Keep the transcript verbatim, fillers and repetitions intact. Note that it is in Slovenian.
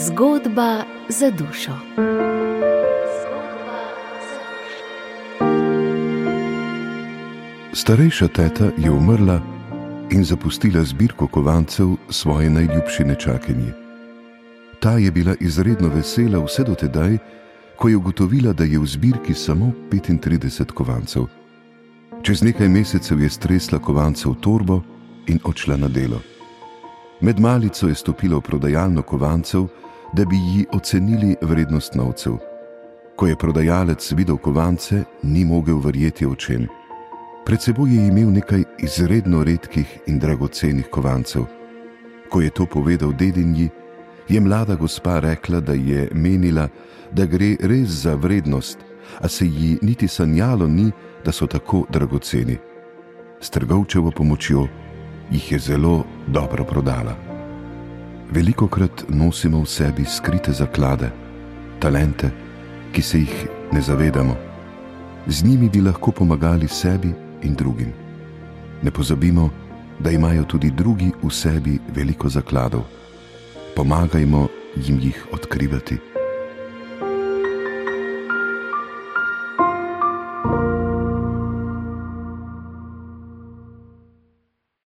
Zgodba za dušo. Starejša teta je umrla in zapustila zbirko kovancev svoje najljubši nečakinji. Ta je bila izredno vesela vse do tedaj, ko je ugotovila, da je v zbirki samo petintrideset kovancev. Čez nekaj mesecev je stresla kovance v torbo in odšla na delo. Med malico je stopila v prodajalno kovancev, da bi ji ocenili vrednost novcev. Ko je prodajalec videl kovance, ni mogel verjeti očem. Pred seboj je imel nekaj izredno redkih in dragocenih kovancev. Ko je to povedal dedinji, je mlada gospa rekla, da je menila, da gre res za vrednost, a se ji niti sanjalo ni, da so tako dragoceni. S trgovčevo pomočjo jih je zelo dobro prodala. Velikokrat nosimo v sebi skrite zaklade, talente, ki se jih ne zavedamo. Z njimi bi lahko pomagali sebi in drugim. Ne pozabimo, da imajo tudi drugi v sebi veliko zakladov. Pomagajmo jim jih odkrivati.